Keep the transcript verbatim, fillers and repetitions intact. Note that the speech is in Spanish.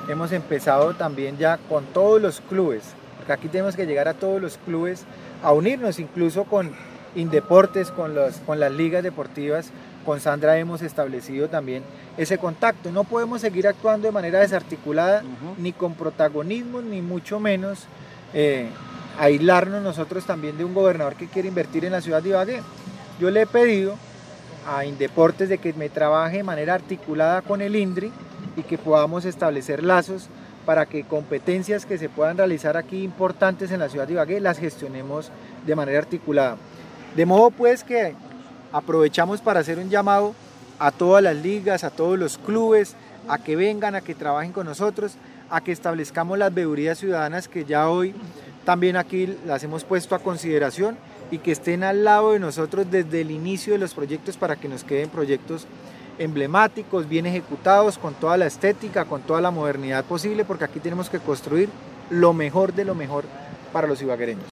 hemos empezado también ya con todos los clubes, porque aquí tenemos que llegar a todos los clubes, a unirnos incluso con Indeportes, con, los, con las ligas deportivas. Con Sandra hemos establecido también ese contacto. No podemos seguir actuando de manera desarticulada, uh-huh. ni con protagonismo, ni mucho menos eh, aislarnos nosotros también de un gobernador que quiere invertir en la ciudad de Ibagué. Yo le he pedido a Indeportes de que me trabaje de manera articulada con el INDRI y que podamos establecer lazos para que competencias que se puedan realizar aquí importantes en la ciudad de Ibagué las gestionemos de manera articulada. De modo pues que aprovechamos para hacer un llamado a todas las ligas, a todos los clubes, a que vengan, a que trabajen con nosotros, a que establezcamos las veedurías ciudadanas que ya hoy también aquí las hemos puesto a consideración y que estén al lado de nosotros desde el inicio de los proyectos para que nos queden proyectos emblemáticos, bien ejecutados, con toda la estética, con toda la modernidad posible, porque aquí tenemos que construir lo mejor de lo mejor para los ibaguereños.